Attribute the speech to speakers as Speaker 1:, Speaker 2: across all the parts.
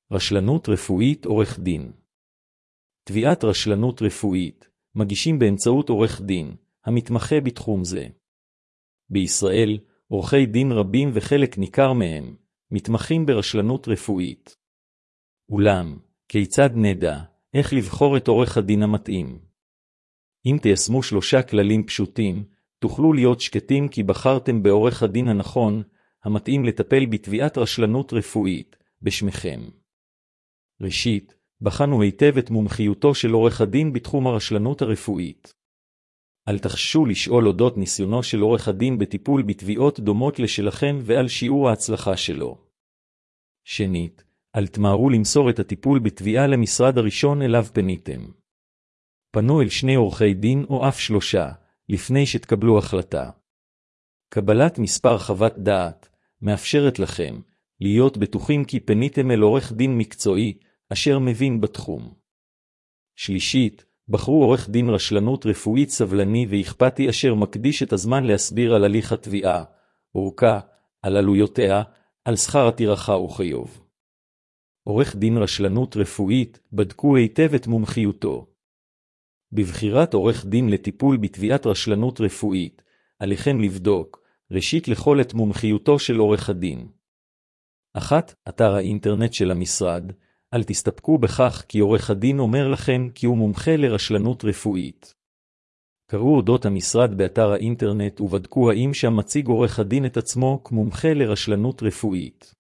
Speaker 1: רשלנות רפואית עורך דין. תביעת רשלנות רפואית מגישים באמצעות עורך דין, המתמחה בתחום זה. בישראל, עורכי דין רבים וחלק ניכר מהם, מתמחים ברשלנות רפואית. אולם, כיצד נדע, איך לבחור את עורך הדין המתאים? אם תיישמו 3 כללים פשוטים, תוכלו להיות שקטים כי בחרתם בעורך הדין הנכון, המתאים לטפל בתביעת רשלנות רפואית, בשמכם. ראשית, בחנו היטב את מומחיותו של עורך הדין בתחום הרשלנות הרפואית. אל תחששו לשאול אודות ניסיונו של עורך הדין בטיפול בתביעות דומות לשלכם ועל שיעור ההצלחה שלו. שנית, אל תמהרו למסור את הטיפול בתביעה למשרד הראשון אליו פניתם. פנו אל 2 עורכי דין או אף 3, לפני שתקבלו החלטה. קבלת מספר חוות דעת מאפשרת לכם להיות בטוחים כי פניתם אל עורך דין מקצועי אשר מבין בתחום. שלישית, בחרו עורך דין רשלנות רפואית סבלני ואכפתי אשר מקדיש את הזמן להסביר על הליך התביעה, אורכה, על עלויותיה, על שכר הטרחה וחיוב. עורך דין רשלנות רפואית בדקו היטב את מומחיותו. בבחירת עורך דין לטיפול בתביעת רשלנות רפואית, עליכם לבדוק, ראשית לכל את מומחיותו של עורך הדין. 1. אתר האינטרנט של המשרד, אל תסתפקו בכך כי עורך הדין אומר לכם כי הוא מומחה לרשלנות רפואית. קראו אודות המשרד באתר האינטרנט ובדקו האם שם מציג עורך הדין את עצמו כמומחה לרשלנות רפואית.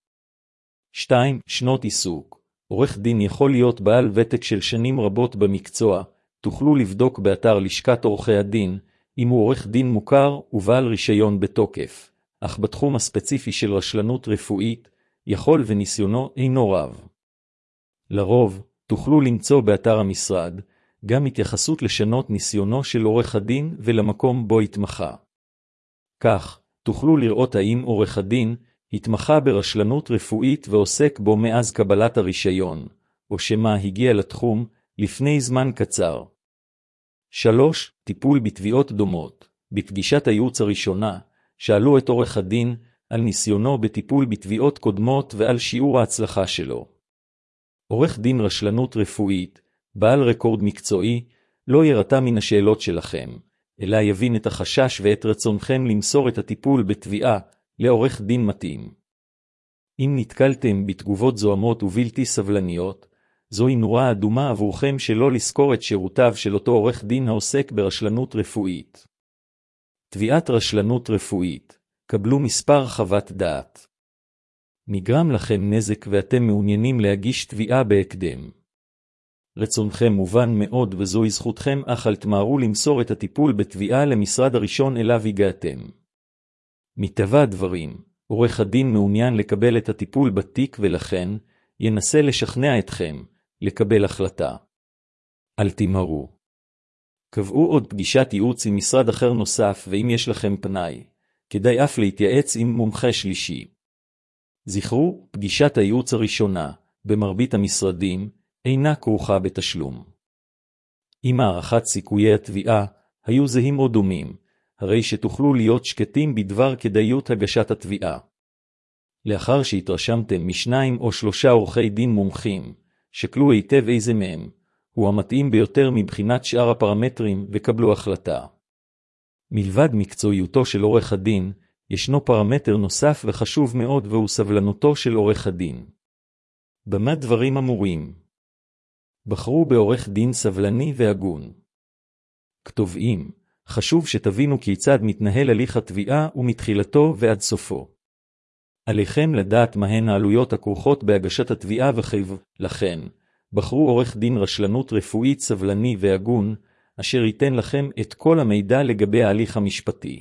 Speaker 1: 2. שנות עיסוק. עורך דין יכול להיות בעל ותק של שנים רבות במקצוע, תוכלו לבדוק באתר לשכת עורכי הדין, אם הוא עורך דין מוכר ובעל רישיון בתוקף, אך בתחום הספציפי של רשלנות רפואית, יכול וניסיונו אינו רב. לרוב, תוכלו למצוא באתר המשרד, גם התייחסות לשנות ניסיונו של עורך הדין ולמקום בו התמחה. כך, תוכלו לראות האם עורך הדין התמחה ברשלנות רפואית ועוסק בו מאז קבלת הרישיון, או שמה הגיע לתחום לפני זמן קצר. 3. טיפול בתביעות דומות. בפגישת הייעוץ הראשונה, שאלו את עורך הדין על ניסיונו בטיפול בתביעות קודמות ועל שיעור ההצלחה שלו. עורך דין רשלנות רפואית, בעל רקורד מקצועי, לא ירתע מן השאלות שלכם, אלא יבין את החשש ואת רצונכם למסור את הטיפול בתביעה לעורך דין מתאים. אם נתקלתם בתגובות זוהמות ובלתי סבלניות, זוהי נורה אדומה עבורכם שלא לזכור את שירותיו של אותו עורך דין העוסק ברשלנות רפואית. תביעת רשלנות רפואית, קבלו מספר חוות דעת. נגרם לכם נזק ואתם מעוניינים להגיש תביעה בהקדם. רצונכם מובן מאוד וזוהי זכותכם, אך אל תמהרו למסור את הטיפול בתביעה למשרד הראשון אליו הגעתם. מטבע הדברים, עורך הדין מעוניין לקבל את הטיפול בתיק ולכן ינסה לשכנע אתכם לקבל החלטה. אל תמהרו. קבעו עוד פגישת ייעוץ עם משרד אחר נוסף, ואם יש לכם פנאי, כדאי אף להתייעץ עם מומחה שלישי. זכרו, פגישת הייעוץ הראשונה, במרבית המשרדים, אינה כרוכה בתשלום. אם הערכת סיכויי התביעה היו זהים או דומים, הרי שתוכלו להיות שקטים בדבר כדאיות הגשת התביעה. לאחר שהתרשמתם מ2 או 3 עורכי דין מומחים, שקלו היטב איזה מהם הוא המתאים ביותר מבחינת שאר הפרמטרים וקבלו החלטה. מלבד מקצועיותו של עורך הדין, ישנו פרמטר נוסף וחשוב מאוד והוא סבלנותו של עורך הדין. במה דברים אמורים? בחרו בעורך דין סבלני והגון. כתובעים, חשוב שתבינו כיצד מתנהל הליך התביעה ומתחילתו ועד סופו. עליכם לדעת מהן העלויות הכרוכות בהגשת התביעה וחייב, לכן, בחרו עורך דין רשלנות רפואית סבלני והגון, אשר ייתן לכם את כל המידע לגבי ההליך המשפטי.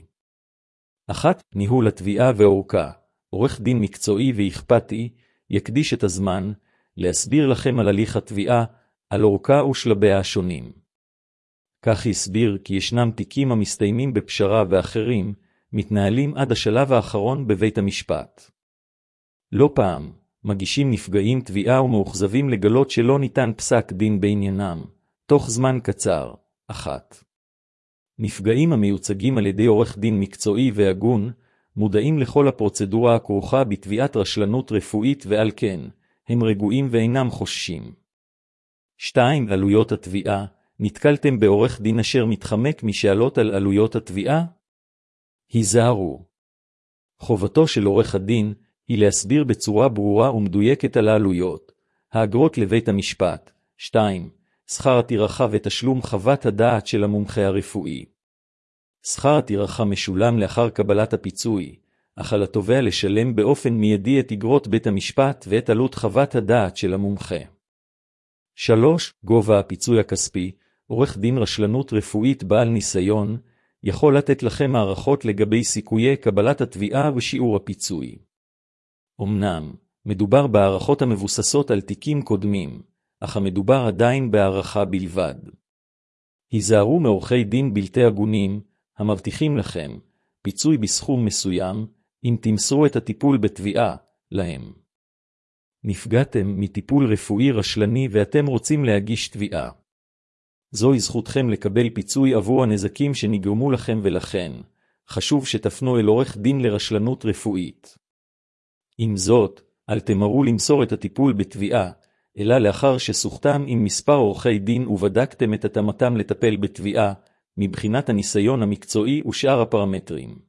Speaker 1: 1. ניהול התביעה ואורכה. עורך דין מקצועי ואכפתי יקדיש את הזמן להסביר לכם על הליך התביעה, על אורכה ושלביה השונים. כך יסביר כי ישנם תיקים המסתיימים בפשרה ואחרים מתנהלים עד השלב האחרון בבית המשפט. לא פעם, מגישים נפגעים תביעה ומאוכזבים לגלות שלא ניתן פסק דין בעניינם, תוך זמן קצר. 1. נפגעים המיוצגים על ידי עורך דין מקצועי והגון, מודעים לכל הפרוצדורה הכרוכה בתביעת רשלנות רפואית ועל כן, הם רגועים ואינם חוששים. 2. עלויות התביעה. נתקלתם בעורך דין אשר מתחמק משאלות על עלויות התביעה? היזהרו. חובתו של עורך הדין היא להסביר בצורה ברורה ומדויקת על העלויות, האגרות לבית המשפט. 2. שכר הטרחה ותשלום חוות הדעת של המומחה הרפואי. שכר הטרחה משולם לאחר קבלת הפיצוי, אך על התובע לשלם באופן מיידי את אגרות בית המשפט ואת עלות חוות הדעת של המומחה. 3. גובה הפיצוי הכספי. עורך דין רשלנות רפואית בעל ניסיון יכול לתת לכם הערכות לגבי סיכויי קבלת התביעה ושיעור הפיצוי. אמנם, מדובר בהערכות המבוססות על תיקים קודמים, אך המדובר עדיין בהערכה בלבד. היזהרו מעורכי דין בלתי הגונים, המבטיחים לכם פיצוי בסכום מסוים, אם תמסרו את הטיפול בתביעה להם. נפגעתם מטיפול רפואי רשלני ואתם רוצים להגיש תביעה. זוהי זכותכם לקבל פיצוי עבור הנזקים שנגרמו לכם ולכן, חשוב שתפנו אל עורך דין לרשלנות רפואית. עם זאת, אל תמהרו למסור את הטיפול בתביעה, אלא לאחר ששוחתם עם מספר עורכי דין ובדקתם את התאמתם לטפל בתביעה, מבחינת הניסיון המקצועי ושאר הפרמטרים.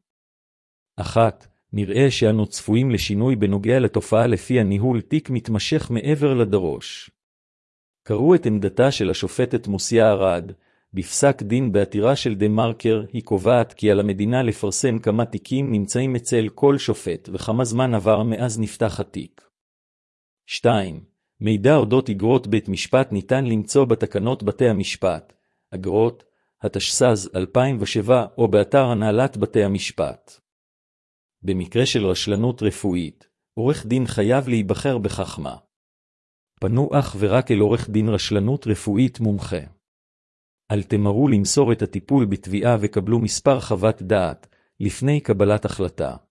Speaker 1: 1. נראה שאנו צפויים לשינוי בנוגע לתופעה לפי הניהול תיק מתמשך מעבר לדרוש. קראו את עמדתה של השופטת מוסיה ארד, בפסק דין בעתירה של דה מרקר. היא קובעת כי על המדינה לפרסם כמה תיקים נמצאים אצל כל שופט וכמה זמן עבר מאז נפתח התיק. 2. מידע אודות אגרות בית משפט ניתן למצוא בתקנות בתי המשפט, אגרות, התשס"ז 2007 או באתר הנהלת בתי המשפט. במקרה של רשלנות רפואית, עורך דין חייב להיבחר בחכמה. פנו אך ורק אל עורך דין רשלנות רפואית מומחה. אל תמהרו למסור את הטיפול בתביעה וקבלו מספר חוות דעת לפני קבלת החלטה.